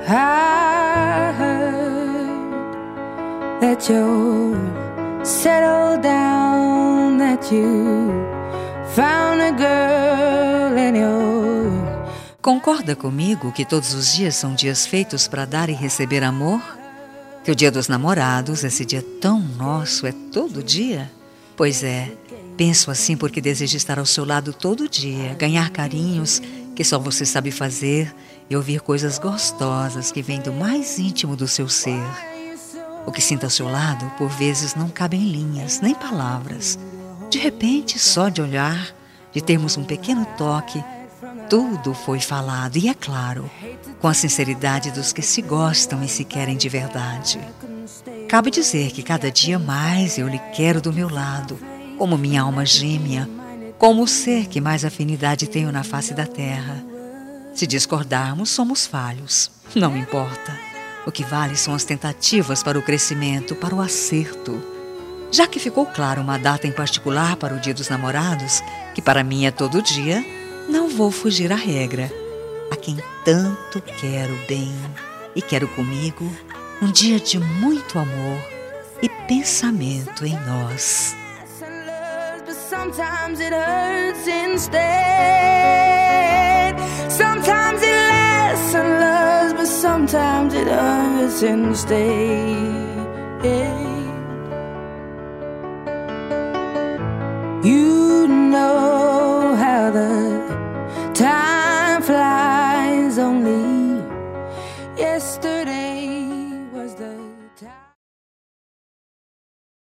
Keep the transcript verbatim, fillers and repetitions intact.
I heard that you're settled down, that you found a girl and you're... Concorda comigo que todos os dias são dias feitos para dar e receber amor? Que o dia dos namorados, esse dia tão nosso, é todo dia? Pois é, penso assim porque desejo estar ao seu lado todo dia, ganhar carinhos que só você sabe fazer e ouvir coisas gostosas que vêm do mais íntimo do seu ser. O que sinto ao seu lado, por vezes, não cabe em linhas, nem palavras. De repente, só de olhar, de termos um pequeno toque, tudo foi falado, e é claro, com a sinceridade dos que se gostam e se querem de verdade. Cabe dizer que cada dia mais eu lhe quero do meu lado, como minha alma gêmea, como o ser que mais afinidade tenho na face da terra. Se discordarmos, somos falhos, não importa. O que vale são as tentativas para o crescimento, para o acerto. Já que ficou claro uma data em particular para o Dia dos Namorados, que para mim é todo dia, não vou fugir à regra. A quem tanto quero bem e quero comigo um dia de muito amor e pensamento em nós. Sometimes it hurts instead. Sometimes it lasts and loves, but sometimes it hurts instead.